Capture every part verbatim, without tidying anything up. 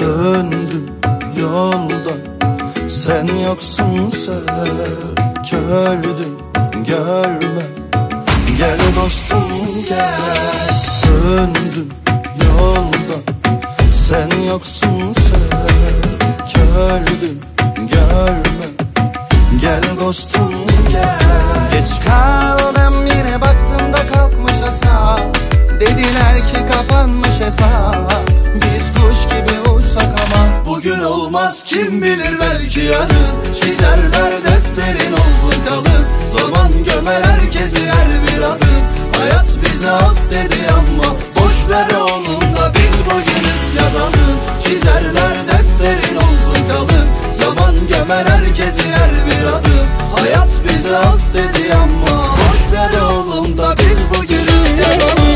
Döndüm yoldan, sen yoksun sökürdüm görme. Gel dostum gel. Döndüm yoldan, sen yoksun sökürdüm görme. Gel dostum gel. Geç kaldım yine baktım da kalkmış asas. Dediler ki kapanmış hesap. Biz kuş gibi uçsak ama bugün olmaz, kim bilir belki yarın. Çizerler defterin olsun kalın. Zaman gömer herkesi her bir adım. Hayat bize at dedi ama boş ver oğlum da biz bugünüz yazalım. Çizerler defterin olsun kalın. Zaman gömer herkesi her bir adım. Hayat bize at dedi ama boş ver oğlum da biz bugünüz yazalım.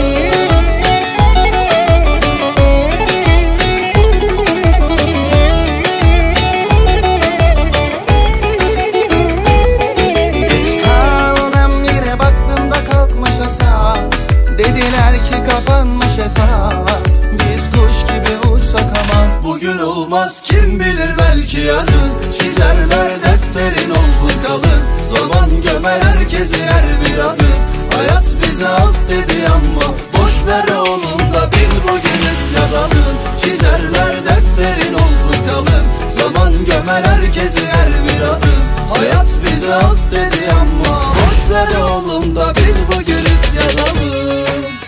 Dediler ki kapanmış hesap. Biz kuş gibi uçsak ama bugün olmaz, kim bilir belki yarın. Çizerler defterin olsun kalın. Zaman gömer herkesi her bir adım. Hayat bize at dedi ama boş ver oğlum da biz bugünüz yazalım. Çizerler defterin olsun kalın. Zaman gömer herkesi her bir adım. Hayat bize at dedi ama boş ver oğlum da biz bugünüz yazalım.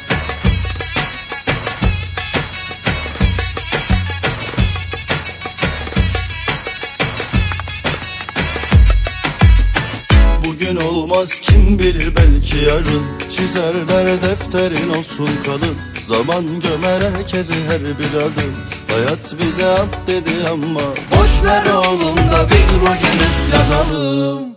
Bugün olmaz, kim bilir belki yarın. Çizerler defterin olsun kalın. Zaman gömer herkesi her bir adım. Hayat bize at dedi ama boş ver oğlum da biz bugünüz yazalım.